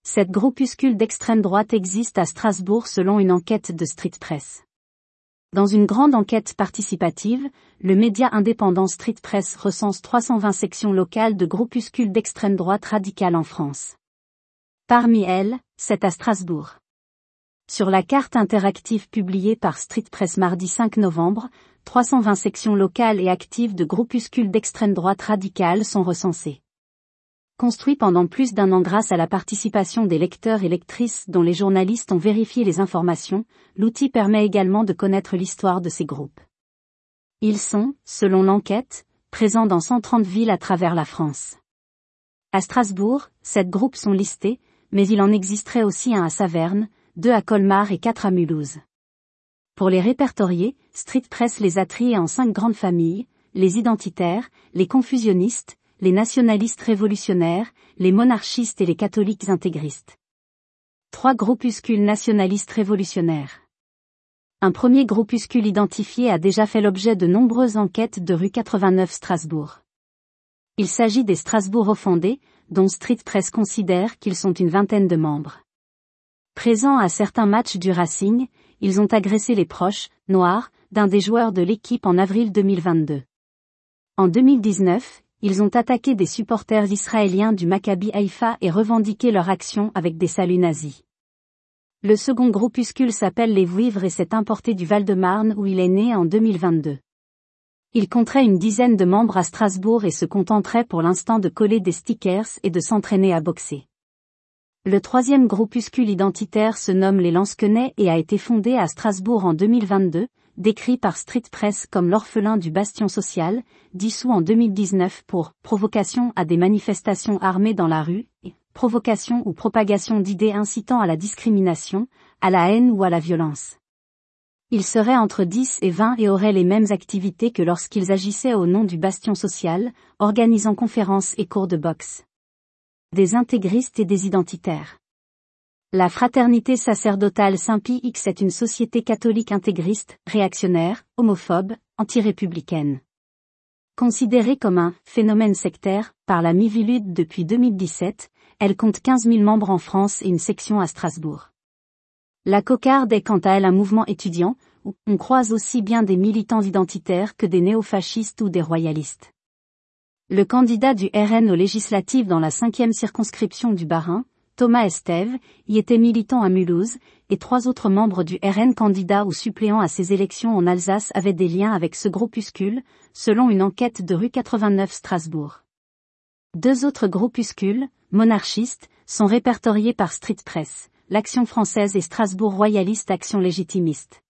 Cette groupuscule d'extrême droite existe à Strasbourg selon une enquête de Street Press. Dans une grande enquête participative, le média indépendant Street Press recense 320 sections locales de groupuscules d'extrême droite radicale en France. Parmi elles, 7 à Strasbourg. Sur la carte interactive publiée par Street Press mardi 5 novembre, 320 sections locales et actives de groupuscules d'extrême droite radicale sont recensées. Construit pendant plus d'un an grâce à la participation des lecteurs et lectrices dont les journalistes ont vérifié les informations, l'outil permet également de connaître l'histoire de ces groupes. Ils sont, selon l'enquête, présents dans 130 villes à travers la France. À Strasbourg, 7 groupes sont listés, mais il en existerait aussi un à Saverne, 2 à Colmar et 4 à Mulhouse. Pour les répertorier, Street Press les a triés en 5 grandes familles, les identitaires, les confusionnistes, les nationalistes révolutionnaires, les monarchistes et les catholiques intégristes. 3 groupuscules nationalistes révolutionnaires. Un premier groupuscule identifié a déjà fait l'objet de nombreuses enquêtes de rue 89 Strasbourg. Il s'agit des Strasbourg-Offendés, dont Street Press considère qu'ils sont une vingtaine de membres. Présents à certains matchs du Racing, ils ont agressé les proches, noirs, d'un des joueurs de l'équipe en avril 2022. En 2019, ils ont attaqué des supporters israéliens du Maccabi Haïfa et revendiqué leur action avec des saluts nazis. Le second groupuscule s'appelle les Vouivres et s'est importé du Val-de-Marne où il est né en 2022. Il compterait une dizaine de membres à Strasbourg et se contenterait pour l'instant de coller des stickers et de s'entraîner à boxer. Le troisième groupuscule identitaire se nomme les Lansquenets et a été fondé à Strasbourg en 2022, décrit par Street Press comme l'orphelin du bastion social, dissous en 2019 pour provocation à des manifestations armées dans la rue, et provocation ou propagation d'idées incitant à la discrimination, à la haine ou à la violence. Ils seraient entre 10 et 20 et auraient les mêmes activités que lorsqu'ils agissaient au nom du bastion social, organisant conférences et cours de boxe. Des intégristes et des identitaires. La fraternité sacerdotale Saint-Pie X est une société catholique intégriste, réactionnaire, homophobe, anti-républicaine. Considérée comme un « phénomène sectaire » par la Miviludes depuis 2017, elle compte 15 000 membres en France et une section à Strasbourg. La Cocarde est quant à elle un mouvement étudiant, où on croise aussi bien des militants identitaires que des néofascistes ou des royalistes. Le candidat du RN aux législatives dans la 5e circonscription du Bas-Rhin, Thomas Estève, y était militant à Mulhouse, et 3 autres membres du RN candidats ou suppléants à ces élections en Alsace avaient des liens avec ce groupuscule, selon une enquête de rue 89 Strasbourg. 2 autres groupuscules, monarchistes, sont répertoriés par Street Press, l'Action française et Strasbourg royaliste Action légitimiste.